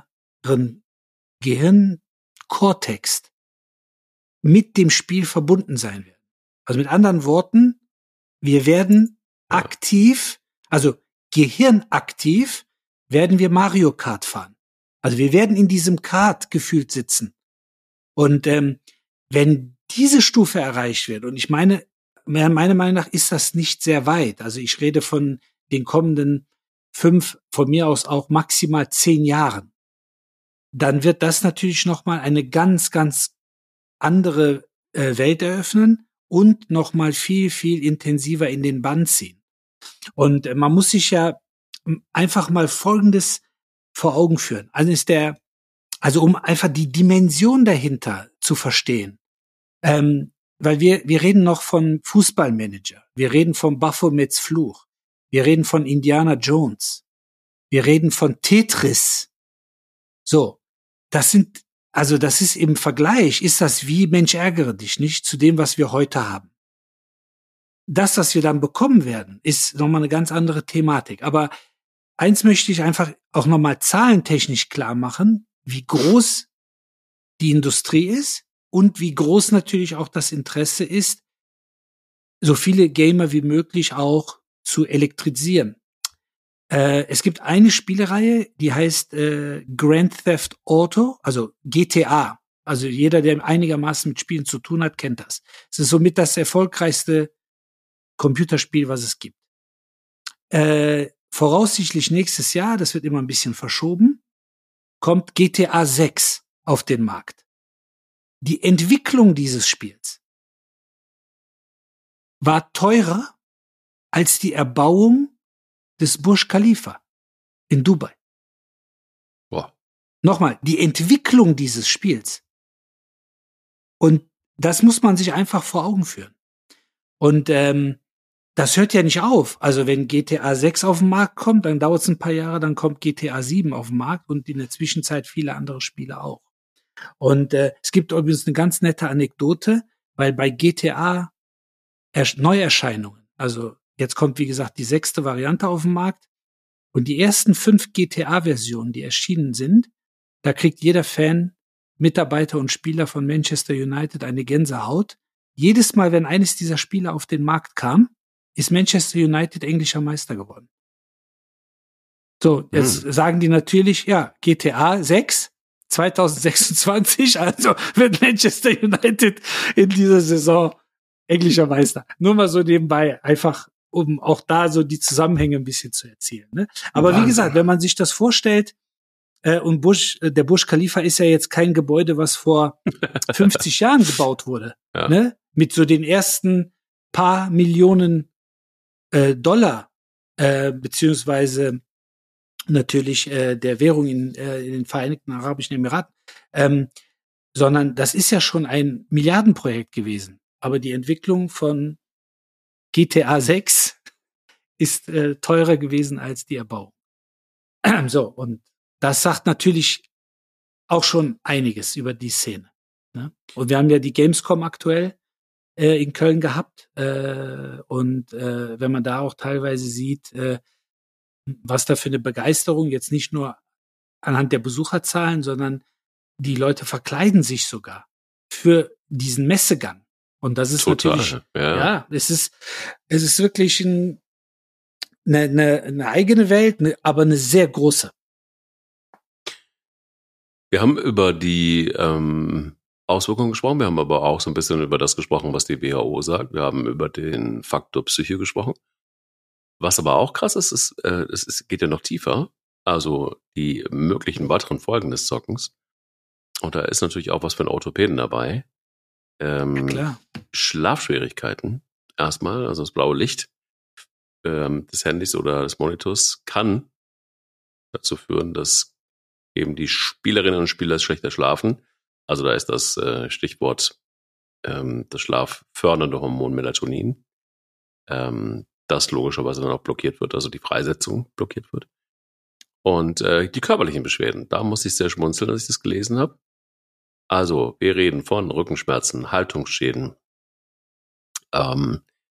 Gehirnkortex mit dem Spiel verbunden sein werden. Also mit anderen Worten, wir werden aktiv, also gehirnaktiv, werden wir Mario Kart fahren. Also wir werden in diesem Kart gefühlt sitzen. Und wenn diese Stufe erreicht wird, und ich meine, meiner Meinung nach ist das nicht sehr weit. Also ich rede von den kommenden 5, von mir aus auch maximal 10 Jahren. Dann wird das natürlich nochmal eine ganz, ganz andere Welt eröffnen und nochmal viel, viel intensiver in den Bann ziehen. Und man muss sich ja einfach mal Folgendes vor Augen führen. Also um einfach die Dimension dahinter zu verstehen. Weil wir reden noch von Fußballmanager. Wir reden von Baphomets Fluch. Wir reden von Indiana Jones. Wir reden von Tetris. So. Das ist im Vergleich, ist das wie Mensch ärgere dich nicht zu dem, was wir heute haben. Das, was wir dann bekommen werden, ist nochmal eine ganz andere Thematik. Aber eins möchte ich einfach auch nochmal zahlentechnisch klar machen, wie groß die Industrie ist und wie groß natürlich auch das Interesse ist, so viele Gamer wie möglich auch zu elektrisieren. Es gibt eine Spielereihe, die heißt Grand Theft Auto, also GTA. Also jeder, der einigermaßen mit Spielen zu tun hat, kennt das. Es ist somit das erfolgreichste Computerspiel, was es gibt. Voraussichtlich nächstes Jahr, das wird immer ein bisschen verschoben, kommt GTA 6 auf den Markt. Die Entwicklung dieses Spiels war teurer als die Erbauung des Burj Khalifa in Dubai. Boah. Nochmal, die Entwicklung dieses Spiels. Und das muss man sich einfach vor Augen führen. Und das hört ja nicht auf. Also wenn GTA 6 auf den Markt kommt, dann dauert es ein paar Jahre, dann kommt GTA 7 auf den Markt und in der Zwischenzeit viele andere Spiele auch. Und es gibt übrigens eine ganz nette Anekdote, weil bei GTA Neuerscheinungen, also jetzt kommt, wie gesagt, die 6. Variante auf den Markt und die ersten 5 GTA-Versionen, die erschienen sind, da kriegt jeder Fan, Mitarbeiter und Spieler von Manchester United eine Gänsehaut. Jedes Mal, wenn eines dieser Spiele auf den Markt kam, ist Manchester United englischer Meister geworden. So, jetzt sagen die natürlich, ja, GTA 6 2026, also wird Manchester United in dieser Saison englischer Meister. Nur mal so nebenbei, einfach um auch da so die Zusammenhänge ein bisschen zu erzählen. Ne? Aber Wahnsinn. Wie gesagt, wenn man sich das vorstellt, und der Burj Khalifa ist ja jetzt kein Gebäude, was vor 50 Jahren gebaut wurde, ja. Ne? Mit so den ersten paar Millionen Dollar, beziehungsweise natürlich der Währung in den Vereinigten Arabischen Emiraten, sondern das ist ja schon ein Milliardenprojekt gewesen. Aber die Entwicklung von GTA 6 ist teurer gewesen als die Erbauung. So, und das sagt natürlich auch schon einiges über die Szene. Ne? Und wir haben ja die Gamescom aktuell in Köln gehabt. Und wenn man da auch teilweise sieht, was da für eine Begeisterung, jetzt nicht nur anhand der Besucherzahlen, sondern die Leute verkleiden sich sogar für diesen Messegang. Und das ist total, natürlich, ja, es ist wirklich eine eigene Welt, aber eine sehr große. Wir haben über die Auswirkungen gesprochen, wir haben aber auch so ein bisschen über das gesprochen, was die WHO sagt. Wir haben über den Faktor Psyche gesprochen. Was aber auch krass ist, es geht ja noch tiefer. Also die möglichen weiteren Folgen des Zockens. Und da ist natürlich auch was für einen Orthopäden dabei. Klar. Schlafschwierigkeiten erstmal, also das blaue Licht des Handys oder des Monitors kann dazu führen, dass eben die Spielerinnen und Spieler schlechter schlafen. Also da ist das Stichwort das schlaffördernde Hormon Melatonin. das logischerweise dann auch blockiert wird, also die Freisetzung blockiert wird. Und die körperlichen Beschwerden, da muss ich sehr schmunzeln, als ich das gelesen habe. Also wir reden von Rückenschmerzen, Haltungsschäden. Klar,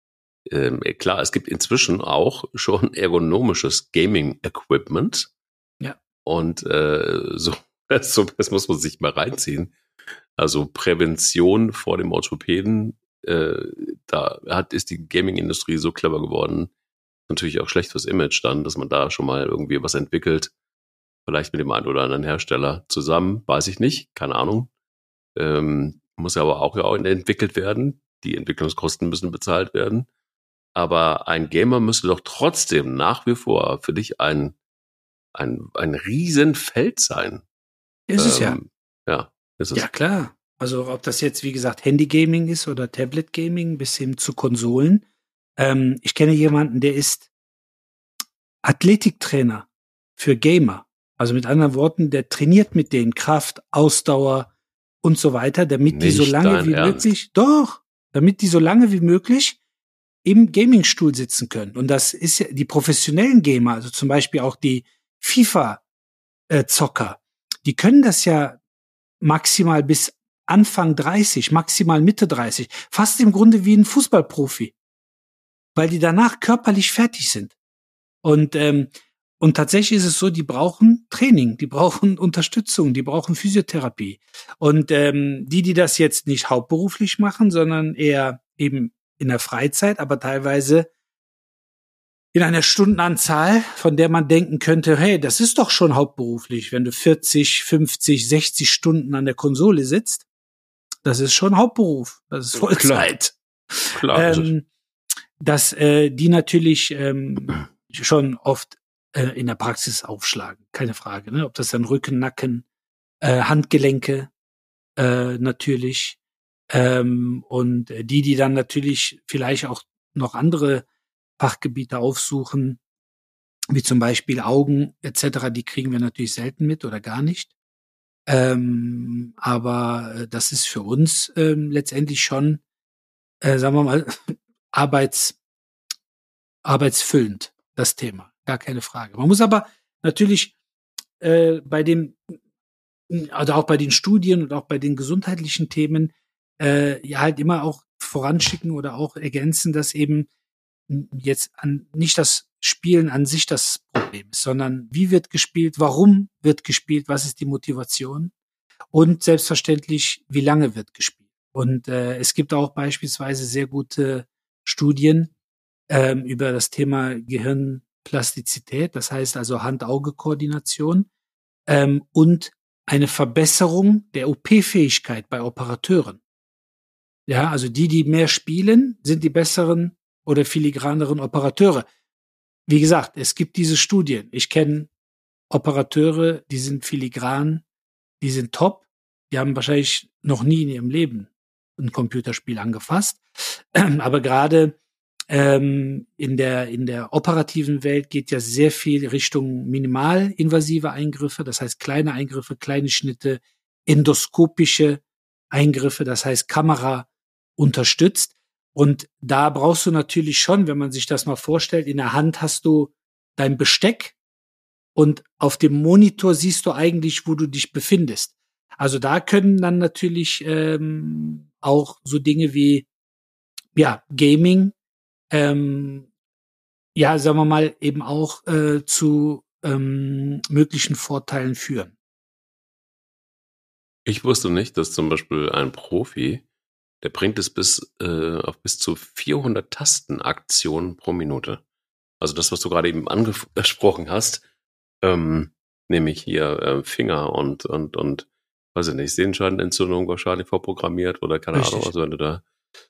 es gibt inzwischen auch schon ergonomisches Gaming-Equipment. Ja. Und das muss man sich mal reinziehen. Also Prävention vor dem Orthopäden, ist die Gaming-Industrie so clever geworden. Natürlich auch schlecht fürs Image dann, dass man da schon mal irgendwie was entwickelt. Vielleicht mit dem einen oder anderen Hersteller zusammen, weiß ich nicht, keine Ahnung. Muss ja aber auch entwickelt werden. Die Entwicklungskosten müssen bezahlt werden. Aber ein Gamer müsste doch trotzdem nach wie vor für dich ein Riesenfeld sein. Ist es ja. Ja, ist es. Ja, klar. Also ob das jetzt, wie gesagt, Handy-Gaming ist oder Tablet-Gaming bis hin zu Konsolen. Ich kenne jemanden, der ist Athletiktrainer für Gamer. Also mit anderen Worten, der trainiert mit denen Kraft, Ausdauer und so weiter, damit die so lange wie möglich, damit die so lange wie möglich im Gamingstuhl sitzen können. Und das ist ja die professionellen Gamer, also zum Beispiel auch die FIFA-Zocker, die können das ja maximal bis Anfang 30, maximal Mitte 30, fast im Grunde wie ein Fußballprofi, weil die danach körperlich fertig sind. Und tatsächlich ist es so, die brauchen Training, die brauchen Unterstützung, die brauchen Physiotherapie. Und die das jetzt nicht hauptberuflich machen, sondern eher eben in der Freizeit, aber teilweise in einer Stundenanzahl, von der man denken könnte, hey, das ist doch schon hauptberuflich, wenn du 40, 50, 60 Stunden an der Konsole sitzt. Das ist schon Hauptberuf, das ist Vollzeit. Klar. Dass die natürlich schon oft in der Praxis aufschlagen, keine Frage. Ne? Ob das dann Rücken, Nacken, Handgelenke natürlich und die dann natürlich vielleicht auch noch andere Fachgebiete aufsuchen, wie zum Beispiel Augen etc., die kriegen wir natürlich selten mit oder gar nicht. Aber das ist für uns letztendlich schon, sagen wir mal, arbeitsfüllend, das Thema. Gar keine Frage. Man muss aber natürlich also auch bei den Studien und auch bei den gesundheitlichen Themen ja halt immer auch voranschicken oder auch ergänzen, dass eben jetzt nicht das Spielen an sich das Problem ist, sondern wie wird gespielt, warum wird gespielt, was ist die Motivation und selbstverständlich, wie lange wird gespielt. Und es gibt auch beispielsweise sehr gute Studien über das Thema Gehirnplastizität, das heißt also Hand-Auge-Koordination und eine Verbesserung der OP-Fähigkeit bei Operateuren. Ja, also die mehr spielen, sind die besseren oder filigraneren Operateure. Wie gesagt, es gibt diese Studien. Ich kenne Operateure, die sind filigran, die sind top, die haben wahrscheinlich noch nie in ihrem Leben ein Computerspiel angefasst. Aber gerade in der operativen Welt geht ja sehr viel Richtung minimalinvasive Eingriffe, das heißt kleine Eingriffe, kleine Schnitte, endoskopische Eingriffe, das heißt Kamera unterstützt. Und da brauchst du natürlich schon, wenn man sich das mal vorstellt, in der Hand hast du dein Besteck und auf dem Monitor siehst du eigentlich, wo du dich befindest. Also da können dann natürlich auch so Dinge wie Gaming, sagen wir mal, eben auch zu möglichen Vorteilen führen. Ich wusste nicht, dass zum Beispiel ein Profi, der bringt es auf bis zu 400 Tastenaktionen pro Minute. Also das, was du gerade eben angesprochen hast, nämlich hier Finger und weiß ich nicht, Sehenscheidenentzündung wahrscheinlich vorprogrammiert oder keine Ahnung. Also wenn du da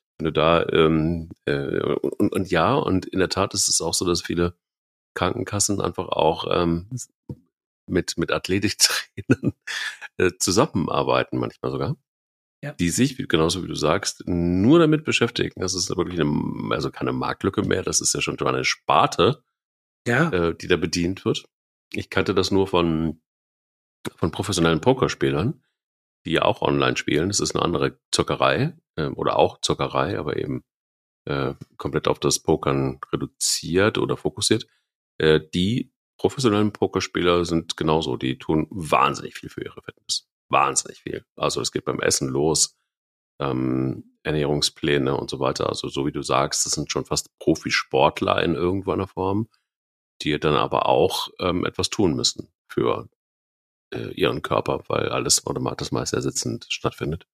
und in der Tat ist es auch so, dass viele Krankenkassen einfach auch mit Athletiktrainern zusammenarbeiten, manchmal sogar. Ja. Die sich, genauso wie du sagst, nur damit beschäftigen. Das ist wirklich also keine Marktlücke mehr, das ist ja schon eine Sparte, die da bedient wird. Ich kannte das nur von professionellen Pokerspielern, die ja auch online spielen. Das ist eine andere Zockerei oder auch Zockerei, aber eben komplett auf das Pokern reduziert oder fokussiert. Die professionellen Pokerspieler sind genauso. Die tun wahnsinnig viel für ihre Fitness. Wahnsinnig viel. Also es geht beim Essen los, Ernährungspläne und so weiter. Also so wie du sagst, das sind schon fast Profisportler in irgendeiner Form, die dann aber auch etwas tun müssen für ihren Körper, weil alles das meiste ja sitzend stattfindet.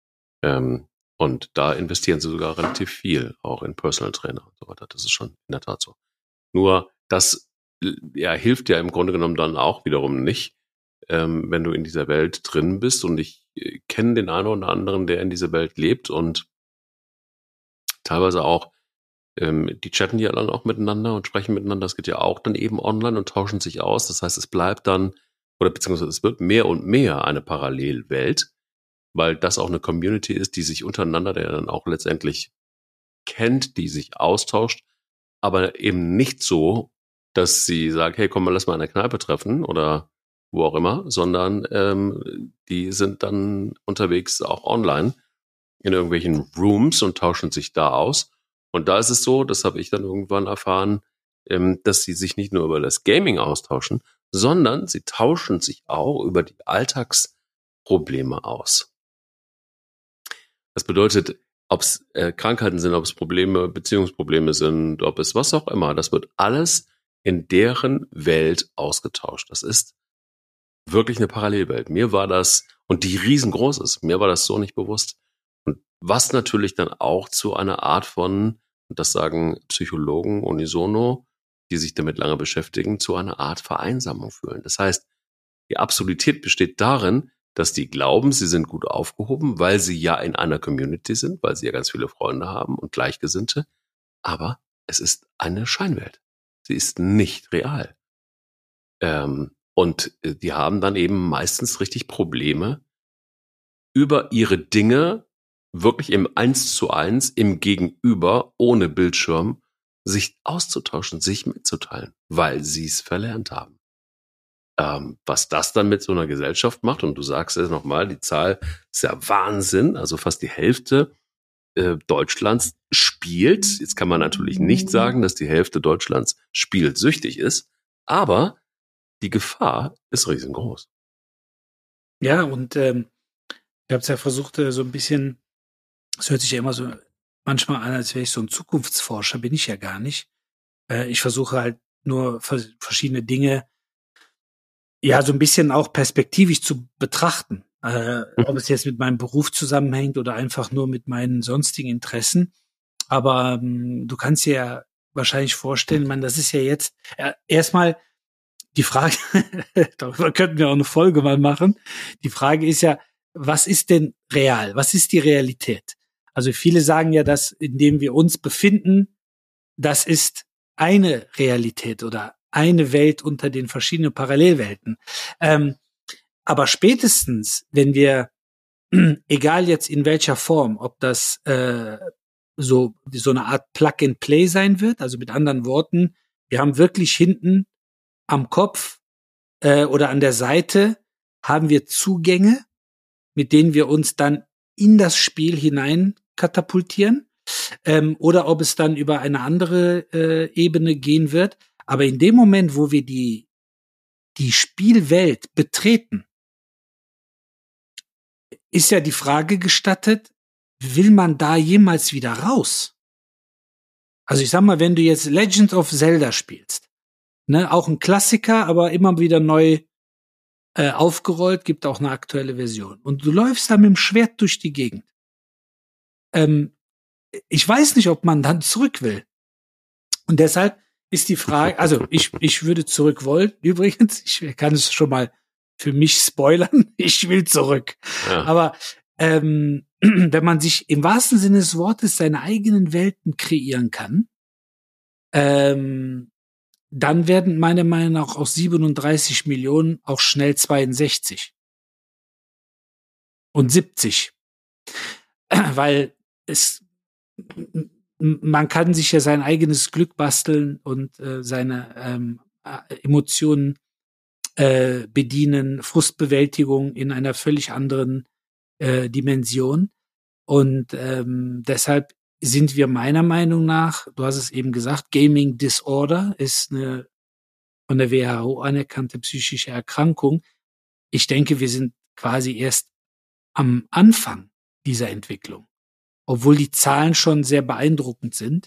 Und da investieren sie sogar relativ viel, auch in Personal Trainer und so weiter. Das ist schon in der Tat so. Nur das hilft ja im Grunde genommen dann auch wiederum nicht, wenn du in dieser Welt drin bist. Und ich kenne den einen oder anderen, der in dieser Welt lebt und teilweise auch, die chatten ja dann auch miteinander und sprechen miteinander. Das geht ja auch dann eben online und tauschen sich aus. Das heißt, es bleibt dann, oder beziehungsweise es wird mehr und mehr eine Parallelwelt, weil das auch eine Community ist, die sich untereinander, der dann auch letztendlich kennt, die sich austauscht, aber eben nicht so, dass sie sagt, hey, komm mal, lass mal in der Kneipe treffen oder wo auch immer, sondern die sind dann unterwegs auch online in irgendwelchen Rooms und tauschen sich da aus. Und da ist es so, das habe ich dann irgendwann erfahren, dass sie sich nicht nur über das Gaming austauschen, sondern sie tauschen sich auch über die Alltagsprobleme aus. Das bedeutet, ob es Krankheiten sind, ob es Probleme, Beziehungsprobleme sind, ob es was auch immer, das wird alles in deren Welt ausgetauscht. Das ist wirklich eine Parallelwelt. Mir war das, und die riesengroß ist, mir war das so nicht bewusst. Und was natürlich dann auch zu einer Art von, und das sagen Psychologen unisono, die sich damit lange beschäftigen, zu einer Art Vereinsamung führen. Das heißt, die Absolutität besteht darin, dass die glauben, sie sind gut aufgehoben, weil sie ja in einer Community sind, weil sie ja ganz viele Freunde haben und Gleichgesinnte. Aber es ist eine Scheinwelt. Sie ist nicht real. Und die haben dann eben meistens richtig Probleme, über ihre Dinge wirklich im 1:1, im Gegenüber, ohne Bildschirm, sich auszutauschen, sich mitzuteilen, weil sie es verlernt haben. Was das dann mit so einer Gesellschaft macht, und du sagst es nochmal, die Zahl ist ja Wahnsinn, also fast die Hälfte Deutschlands spielt. Jetzt kann man natürlich nicht sagen, dass die Hälfte Deutschlands spielsüchtig ist, aber die Gefahr ist riesengroß. Ja, und ich habe es ja versucht, so ein bisschen, es hört sich ja immer so manchmal an, als wäre ich so ein Zukunftsforscher, bin ich ja gar nicht. Ich versuche halt nur verschiedene Dinge ja so ein bisschen auch perspektivisch zu betrachten. Ob es jetzt mit meinem Beruf zusammenhängt oder einfach nur mit meinen sonstigen Interessen. Aber du kannst dir ja wahrscheinlich vorstellen, das ist ja jetzt erstmal die Frage, darüber könnten wir auch eine Folge mal machen. Die Frage ist ja, was ist denn real? Was ist die Realität? Also viele sagen ja, dass in dem wir uns befinden, das ist eine Realität oder eine Welt unter den verschiedenen Parallelwelten. Aber spätestens, wenn wir, egal jetzt in welcher Form, ob das so eine Art Plug-and-Play sein wird, also mit anderen Worten, wir haben wirklich hinten am Kopf oder an der Seite haben wir Zugänge, mit denen wir uns dann in das Spiel hinein katapultieren, oder ob es dann über eine andere Ebene gehen wird. Aber in dem Moment, wo wir die Spielwelt betreten, ist ja die Frage gestattet, will man da jemals wieder raus? Also ich sag mal, wenn du jetzt Legend of Zelda spielst, ne, auch ein Klassiker, aber immer wieder neu aufgerollt, gibt auch eine aktuelle Version. Und du läufst da mit dem Schwert durch die Gegend. Ich weiß nicht, ob man dann zurück will. Und deshalb ist die Frage, also ich würde zurück wollen, übrigens. Ich kann es schon mal für mich spoilern. Ich will zurück. Ja. Aber wenn man sich im wahrsten Sinne des Wortes seine eigenen Welten kreieren kann, dann werden meiner Meinung nach aus 37 Millionen auch schnell 62 und 70. Weil man kann sich ja sein eigenes Glück basteln und seine Emotionen bedienen, Frustbewältigung in einer völlig anderen Dimension. Und deshalb sind wir meiner Meinung nach, du hast es eben gesagt, Gaming Disorder ist eine von der WHO anerkannte psychische Erkrankung. Ich denke, wir sind quasi erst am Anfang dieser Entwicklung, obwohl die Zahlen schon sehr beeindruckend sind.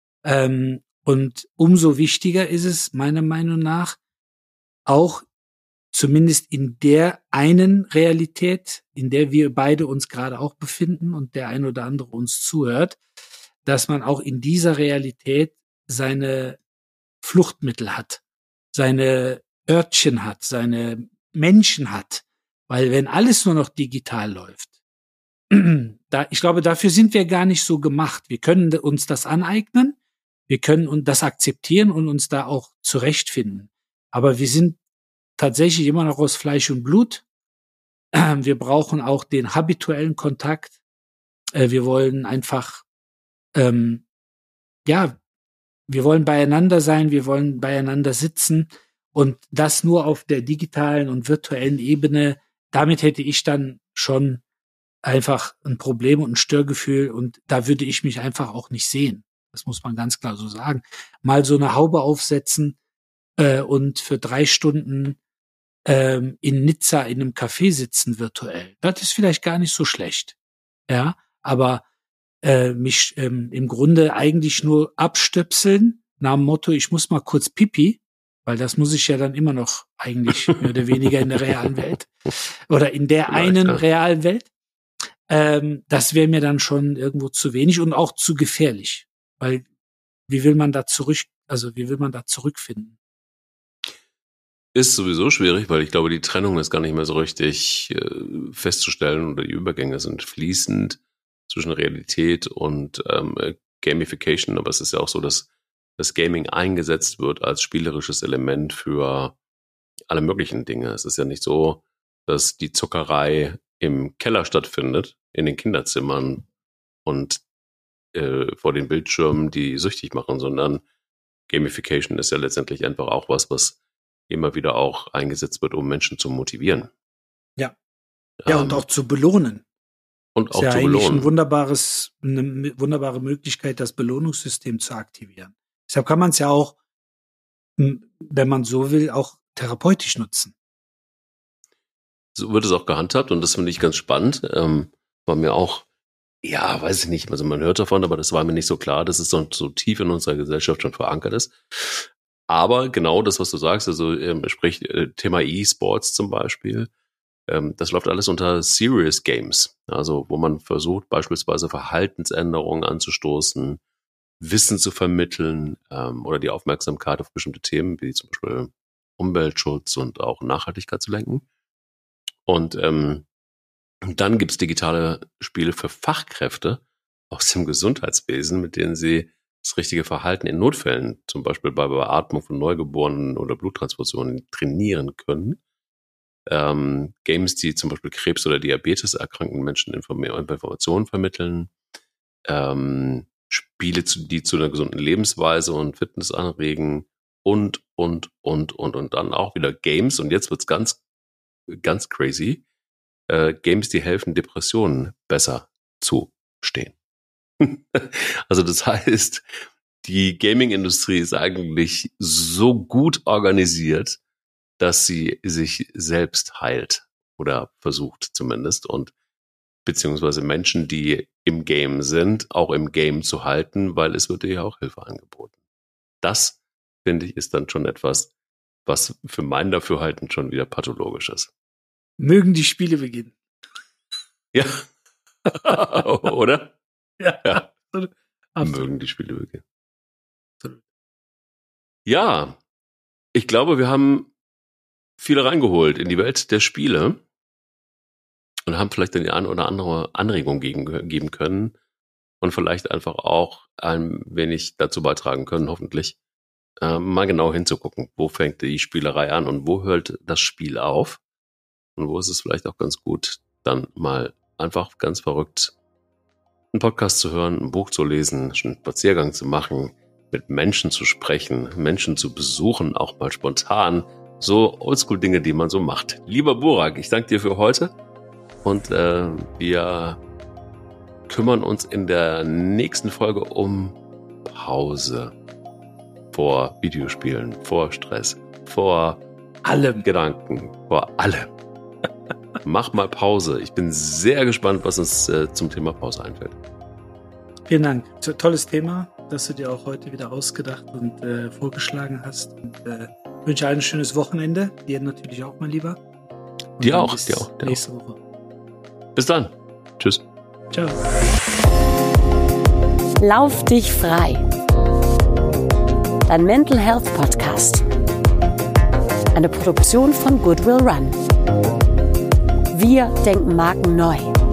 Und umso wichtiger ist es, meiner Meinung nach, auch zumindest in der einen Realität, in der wir beide uns gerade auch befinden und der ein oder andere uns zuhört, dass man auch in dieser Realität seine Fluchtmittel hat, seine Örtchen hat, seine Menschen hat. Weil wenn alles nur noch digital läuft, ich glaube, dafür sind wir gar nicht so gemacht. Wir können uns das aneignen, wir können das akzeptieren und uns da auch zurechtfinden. Aber wir sind tatsächlich immer noch aus Fleisch und Blut. Wir brauchen auch den habituellen Kontakt. Wir wollen einfach, wir wollen beieinander sein, wir wollen beieinander sitzen. Und das nur auf der digitalen und virtuellen Ebene, damit hätte ich dann schon einfach ein Problem und ein Störgefühl und da würde ich mich einfach auch nicht sehen. Das muss man ganz klar so sagen. Mal so eine Haube aufsetzen und für 3 Stunden in Nizza in einem Café sitzen virtuell. Das ist vielleicht gar nicht so schlecht. Ja, aber mich im Grunde eigentlich nur abstöpseln nach dem Motto, ich muss mal kurz Pipi, weil das muss ich ja dann immer noch eigentlich mehr oder weniger in der realen Welt oder in der einen realen Welt. Das wäre mir dann schon irgendwo zu wenig und auch zu gefährlich, weil wie will man da zurückfinden? Ist sowieso schwierig, weil ich glaube, die Trennung ist gar nicht mehr so richtig festzustellen oder die Übergänge sind fließend zwischen Realität und Gamification, aber es ist ja auch so, dass das Gaming eingesetzt wird als spielerisches Element für alle möglichen Dinge. Es ist ja nicht so, dass die Zockerei im Keller stattfindet, in den Kinderzimmern und vor den Bildschirmen, die süchtig machen, sondern Gamification ist ja letztendlich einfach auch was immer wieder auch eingesetzt wird, um Menschen zu motivieren. Ja. Ja, und auch zu belohnen. Und auch ist ja zu eigentlich belohnen. eine wunderbare Möglichkeit, das Belohnungssystem zu aktivieren. Deshalb kann man es ja auch, wenn man so will, auch therapeutisch nutzen. So wird es auch gehandhabt und das finde ich ganz spannend. War mir auch, ja, weiß ich nicht, also man hört davon, aber das war mir nicht so klar, dass es so tief in unserer Gesellschaft schon verankert ist. Aber genau das, was du sagst, also sprich Thema E-Sports zum Beispiel, das läuft alles unter Serious Games, also wo man versucht beispielsweise Verhaltensänderungen anzustoßen, Wissen zu vermitteln oder die Aufmerksamkeit auf bestimmte Themen wie zum Beispiel Umweltschutz und auch Nachhaltigkeit zu lenken. Und dann gibt's digitale Spiele für Fachkräfte aus dem Gesundheitswesen, mit denen sie das richtige Verhalten in Notfällen, zum Beispiel bei Beatmung von Neugeborenen oder Bluttransfusionen, trainieren können. Games, die zum Beispiel Krebs oder Diabetes erkrankten Menschen Informationen vermitteln. Spiele, die zu einer gesunden Lebensweise und Fitness anregen und dann auch wieder Games. Und jetzt wird's ganz, ganz crazy. Games, die helfen, Depressionen besser zu stehen. Also das heißt, die Gaming-Industrie ist eigentlich so gut organisiert, dass sie sich selbst heilt oder versucht zumindest und beziehungsweise Menschen, die im Game sind, auch im Game zu halten, weil es wird ja auch Hilfe angeboten. Das, finde ich, ist dann schon etwas, was für mein Dafürhalten schon wieder pathologisch ist. Mögen die Spiele beginnen. Ja. Oder? Ja. Mögen die Spiele beginnen. Absolut. Ja, ich glaube, wir haben viele reingeholt in die Welt der Spiele und haben vielleicht die eine oder andere Anregung geben können und vielleicht einfach auch ein wenig dazu beitragen können, hoffentlich, mal genau hinzugucken, wo fängt die Spielerei an und wo hört das Spiel auf und wo ist es vielleicht auch ganz gut, dann mal einfach ganz verrückt einen Podcast zu hören, ein Buch zu lesen, einen Spaziergang zu machen, mit Menschen zu sprechen, Menschen zu besuchen, auch mal spontan, so Oldschool-Dinge, die man so macht. Lieber Burak, ich danke dir für heute und wir kümmern uns in der nächsten Folge um Pause. Vor Videospielen, vor Stress, vor allem. Gedanken, vor allem. Mach mal Pause. Ich bin sehr gespannt, was uns zum Thema Pause einfällt. Vielen Dank. Tolles Thema, das du dir auch heute wieder ausgedacht und vorgeschlagen hast. Und wünsche allen ein schönes Wochenende. Dir natürlich auch, mein Lieber. Und dir auch. Bis nächste Woche. Bis dann. Tschüss. Ciao. Lauf dich frei. Dein Mental Health Podcast. Eine Produktion von Goodwill Run. Wir denken Marken neu.